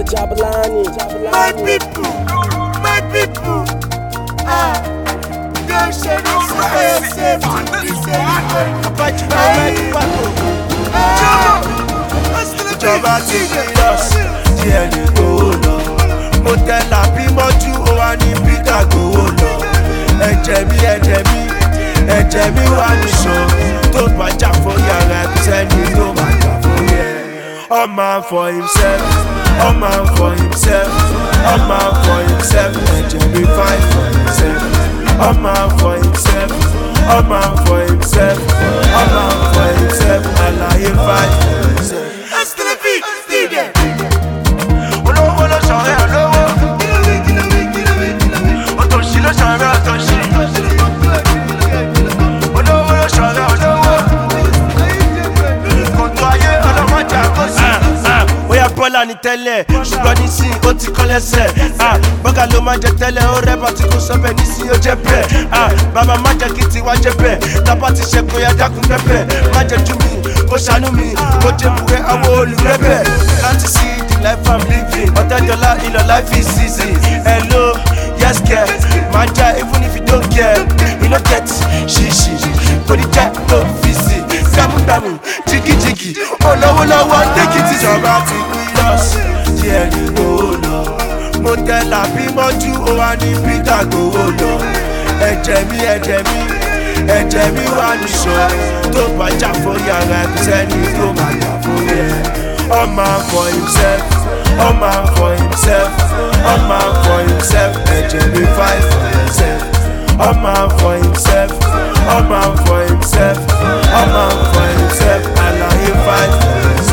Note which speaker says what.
Speaker 1: My people, don't share this yourself. Ìjọba ti serious, díẹ̀ ní gbowó lọ. Mo tẹ́lá bí mọ́jú, ó wá ní bíkà gbowó lọ. Ẹ̀jẹ̀ mi wà níṣan. Tó bá jà fún yàrá ẹbí sẹ́ni ló máa jà fún yẹ. All man for himself, all man for himself, all man for himself. Ẹ̀jẹ̀ mi fight for himself. All man for himself, all man for himself, all man for himself. Àlàyé fight for himself. Olówó ló ṣọ̀rẹ́ olówó. Òtòṣì ló ṣọ̀rẹ́ òtòṣì. Olówó ló ṣọ̀rẹ́ olówó. Kòtò ayé ọlọ́mọjà kò sí. Bóyá Bọ́lá ni tẹ́lẹ̀, ṣùgbọ́n nísìn ó ti kọ́ lẹ́sẹ̀. Bọ́gà ló máa jẹ tẹ́lẹ̀, ó rẹ́bà tí kò sọ́bẹ̀ nísìn ó jẹ́ bẹ́ẹ̀. Bàbá má jẹ́ kí tiwa jẹ́ bẹ́ẹ̀. Tábà ti ṣe kó yá dákun pẹ́pẹ́. Má jẹ́ jú mi, kó ṣàánú mi, kó jẹ́ bùrẹ́ àwọn olùrẹ́bẹ̀. Láti sí the life I'm living. $100 in your life is easy. Hello, yes girl, my guy, even if you don't care, you don't get shishi. Kò ní jẹ́ kó fisi. Gbàmúgbàmù, jìgìjìgì, olówó take it easy. Ìjọba ti serious, díẹ̀ ní gbowó lọ. Mo tẹ́lá bí mọ́jú, ó wá ní bíkà gbowó lọ. Ẹ̀jẹ̀ mi wà níṣan. Tó bá jà fún yàrá ẹbí sẹ́ni ló máa jà fún yẹ. All man for himself, all man for himself, all man for himself. Ẹ̀jẹ̀ mi fight for himself. All man for himself, all man for himself, all man for himself. Àlàyé fight for himself.